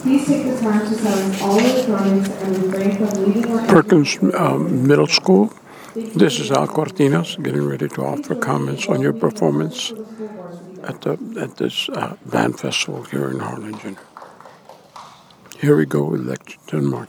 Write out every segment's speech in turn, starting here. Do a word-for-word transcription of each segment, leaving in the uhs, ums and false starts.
Please take the time to silence all electronics and refrain from leaving or Perkins um, Middle School. This is Al Cortinas getting ready to offer comments on your performance at the at this uh, band festival here in Harlingen. Here we go with Lexington March.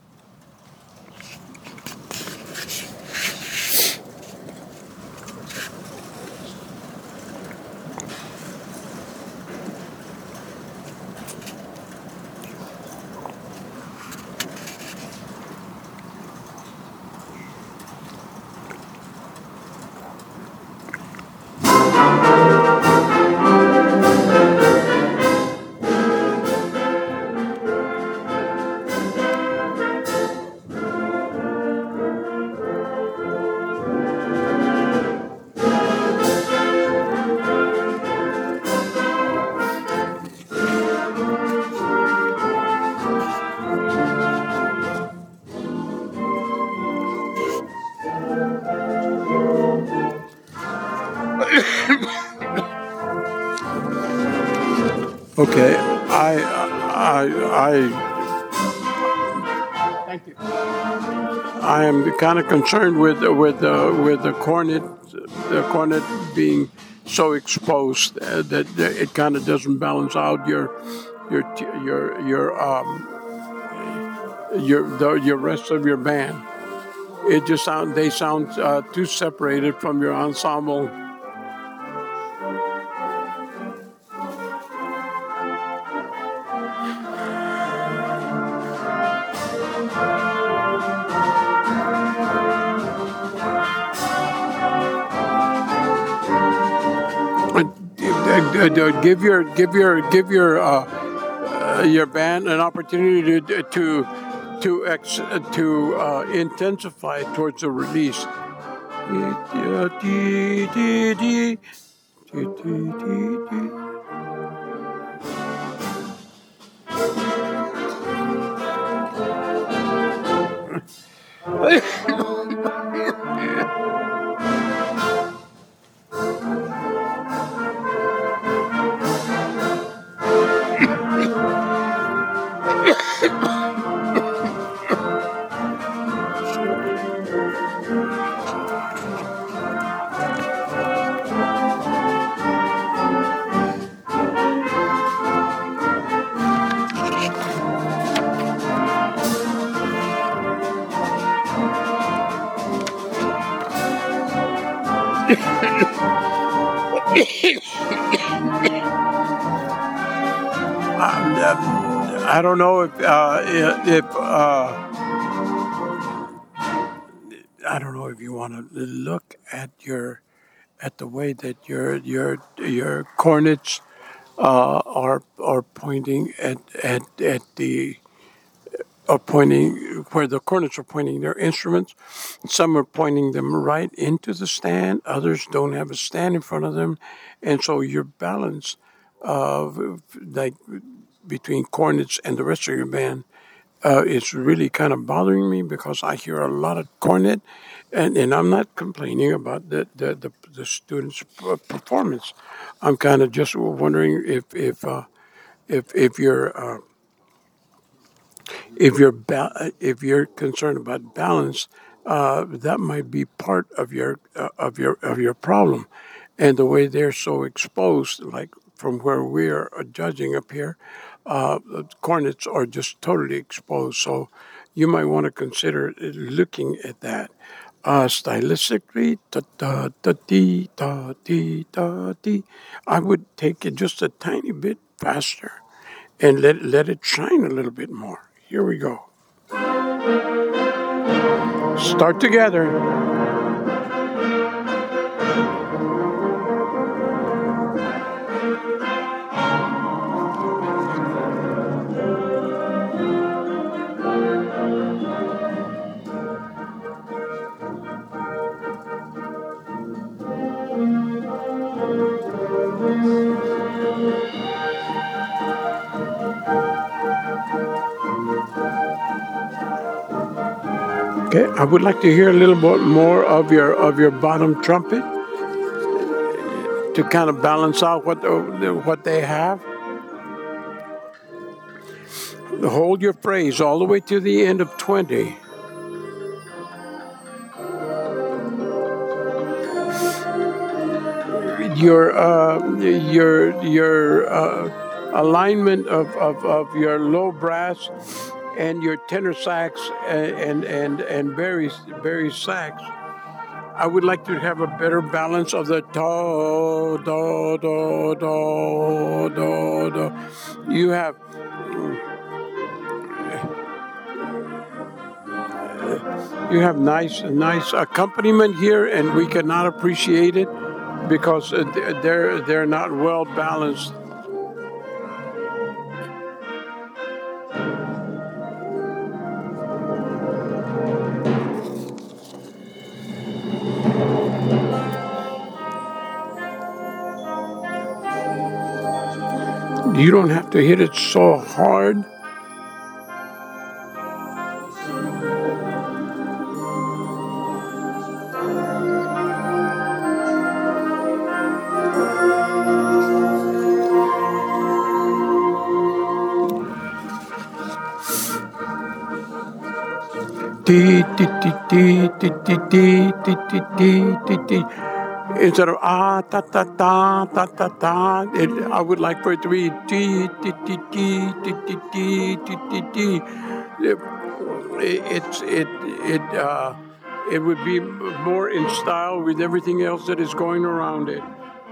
Okay, I, I, I, thank you. I am kind of concerned with with uh, with the cornet, the cornet being so exposed uh, that it kind of doesn't balance out your your your your um your the, your rest of your band. It just sound they sound uh, too separated from your ensemble. Give your give your give your uh, uh, your band an opportunity to to to ex, to uh, intensify towards the release. I don't know if uh, if uh, I don't know if you want to look at your at the way that your your your cornets uh, are are pointing at at at the are pointing where the cornets are pointing their instruments. Some are pointing them right into the stand. Others don't have a stand in front of them, and so your balance of like between cornets and the rest of your band uh, is really kind of bothering me because I hear a lot of cornet, and, and I'm not complaining about the the, the, the students' performance. I'm kind of just wondering if if uh, if if you're uh, if you're ba- if you're concerned about balance, uh, that might be part of your uh, of your of your problem, and the way they're so exposed, like from where we're judging up here, uh, the cornets are just totally exposed. So you might want to consider looking at that. Uh, stylistically, da da da dee da dee da dee, I would take it just a tiny bit faster, and let let it shine a little bit more. Here we go. Start together. Okay, I would like to hear a little bit more of your of your bottom trumpet to kind of balance out what the, what they have. Hold your phrase all the way to the end of twenty. Your uh, your your uh, alignment of, of, of your low brass and your tenor sax and and and very very sax. I would like to have a better balance of the do do do do do do. You have you have nice nice accompaniment here, and we cannot appreciate it because they're they're not well balanced. You don't have to hit it so hard. T T T T T T T T T T T. Instead of ah ta ta ta ta ta ta, it, I would like for it to be T T T T T T T T T T. It's it it uh it would be more in style with everything else that is going around it.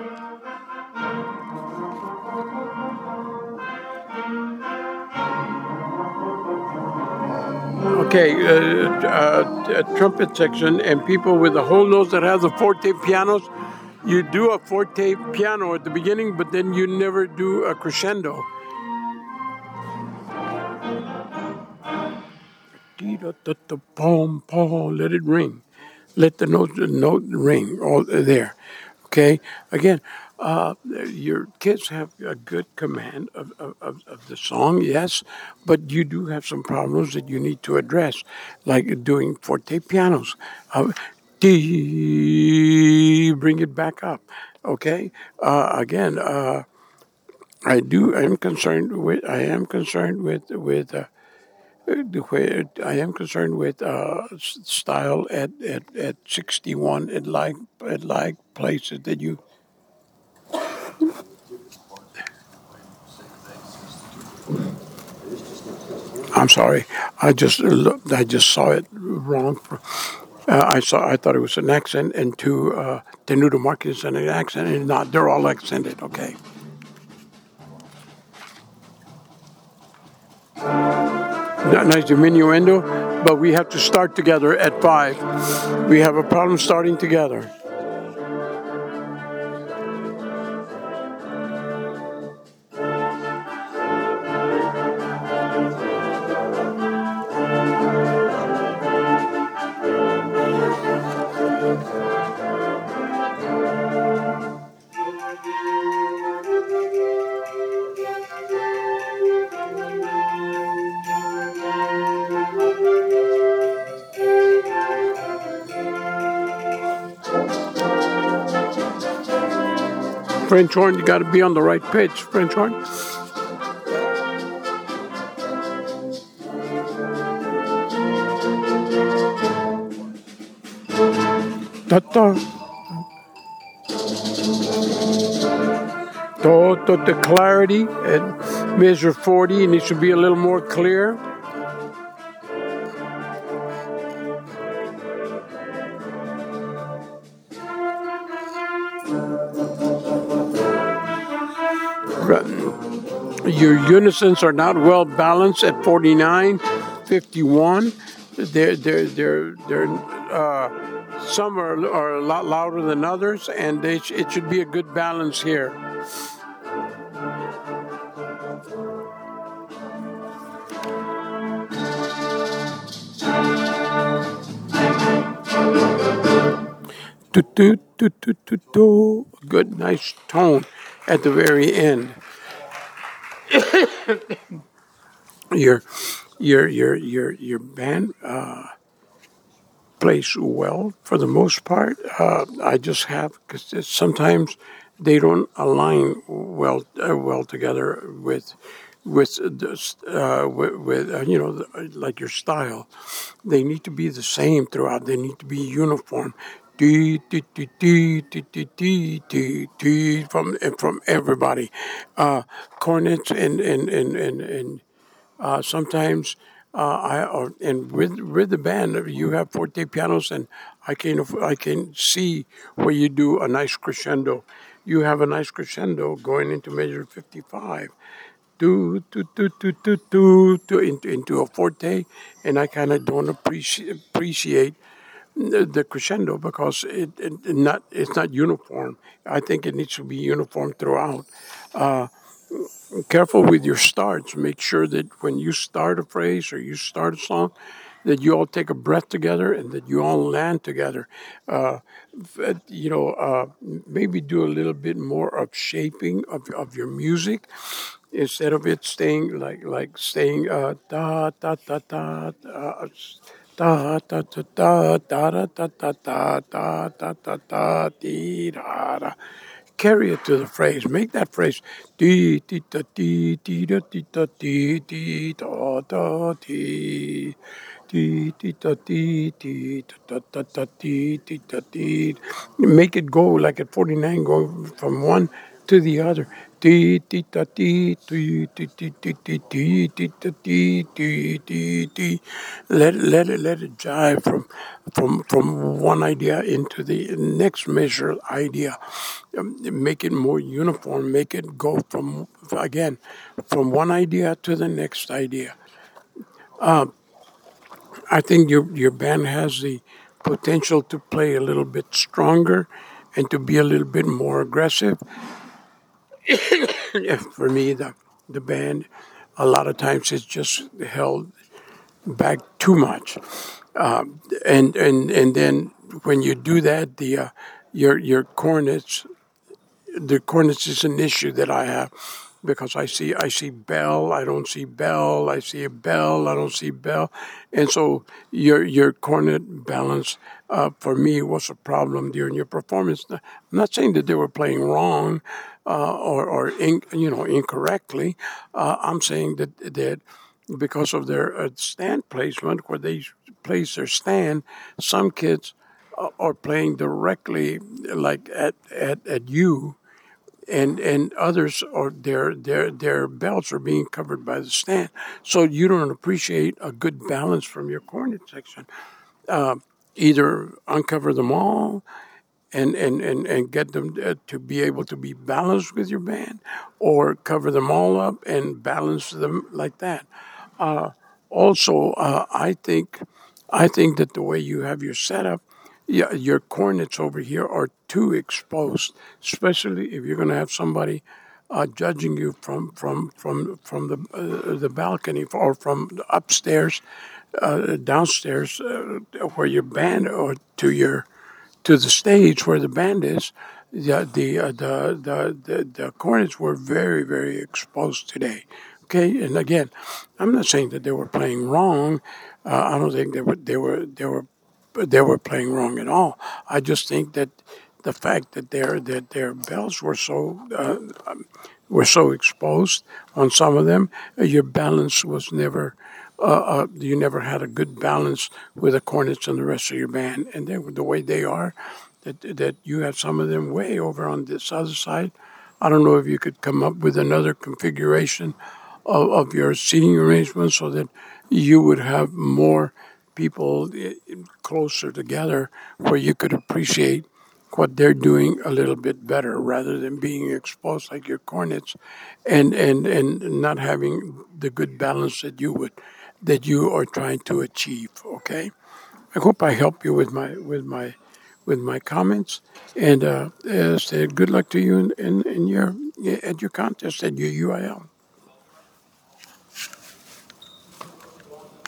Okay, uh, uh, a trumpet section and people with a whole nose that has a forte pianos, you do a forte piano at the beginning, but then you never do a crescendo. Let it ring. Let the note, the note ring all there. Okay, again, uh, your kids have a good command of, of, of the song, yes, but you do have some problems that you need to address, like doing forte pianos. Uh, D, bring it back up. Okay, uh, again, uh, I do. I am concerned with. I am concerned with with. Uh, the way I am concerned with uh, style at, at, at sixty-one at like at like places that you. I'm sorry. I just looked, I just saw it wrong. Uh, I saw. I thought it was an accent, and to uh, Tenuto Market is an accent, and not. They're all accented. Okay. Nice diminuendo, but we have to start together at five. We have a problem starting together. French horn, you got to be on the right pitch. French horn. Ta-ta. To, to the clarity at measure forty, and it should be a little more clear. Your unisons are not well balanced at forty-nine, fifty-one. They're, they're, they're, they're, uh, some are, are a lot louder than others, and they sh- it should be a good balance here. Do, do, do, do, do, do. Good, nice tone at the very end. your, your, your, your, your band uh, plays well for the most part. Uh, I just have because sometimes they don't align well uh, well together with with this, uh, with, with uh, you know, like your style. They need to be the same throughout. They need to be uniform. Dee, dee, dee, dee, dee, dee, dee, dee, dee, from from everybody. Uh, cornets and and and and, and uh, sometimes uh, I or, and with with the band you have forte pianos, and I can I can see where you do a nice crescendo. You have a nice crescendo going into measure fifty-five. Do do do do do do do into into a forte, and I kind of don't appreciate appreciate the, the crescendo because it, it not it's not uniform. I think it needs to be uniform throughout. Uh, Careful with your starts. Make sure that when you start a phrase or you start a song, that you all take a breath together and that you all land together. Uh, you know, uh, maybe do a little bit more of shaping of, of your music instead of it staying like like staying uh, da da da da da. Da da da da da da da da da da da da da dee da da. Carry it to the phrase. Make that phrase dee dee da dee dee da dee da dee dee da da dee dee dee da dee dee da da da dee dee da dee. Make it go like at forty-nine, go from one to the other. Dee dee da dee dee dee dee dee dee dee dee da dee dee dee dee. Let let it let it jive from from from one idea into the next measure idea. Um, Make it more uniform. Make it go from again from one idea to the next idea. Um, I think your your band has the potential to play a little bit stronger and to be a little bit more aggressive. For me, the the band a lot of times is just held back too much, um, and and and then when you do that, the uh, your your cornets the cornets is an issue that I have because I see I see bell, I don't see bell, I see a bell, I don't see bell, and so your your cornet balance uh, for me was a problem during your performance. I'm not saying that they were playing wrong uh, or or in, you know incorrectly. Uh, I'm saying that that because of their uh, stand placement, where they place their stand, some kids uh, are playing directly like at at, at you, and and others are their their their belts are being covered by the stand, so you don't appreciate a good balance from your cornet section. Uh, Either uncover them all and and and, and get them uh, to be able to be balanced with your band, or cover them all up and balance them like that. Uh, Also, uh, I think I think that the way you have your setup, yeah, your cornets over here are too exposed, especially if you're going to have somebody uh, judging you from from from from the uh, the balcony or from upstairs, uh, downstairs, uh, where your band or to your to the stage where the band is. The the uh, the, the the the cornets were very very exposed today. Okay, and again, I'm not saying that they were playing wrong. Uh, I don't think they were they were they were they were playing wrong at all. I just think that the fact that their that their bells were so uh, um, were so exposed on some of them, uh, your balance was never. Uh, uh, you never had a good balance with the cornets and the rest of your band, and they were the way they are. That that you have some of them way over on this other side. I don't know if you could come up with another configuration of, of your seating arrangement so that you would have more people closer together where you could appreciate what they're doing a little bit better rather than being exposed like your cornets and, and, and not having the good balance that you would that you are trying to achieve. Okay? I hope I help you with my with my with my comments, and uh, uh, say good luck to you in, in, in your at your contest at your U I L.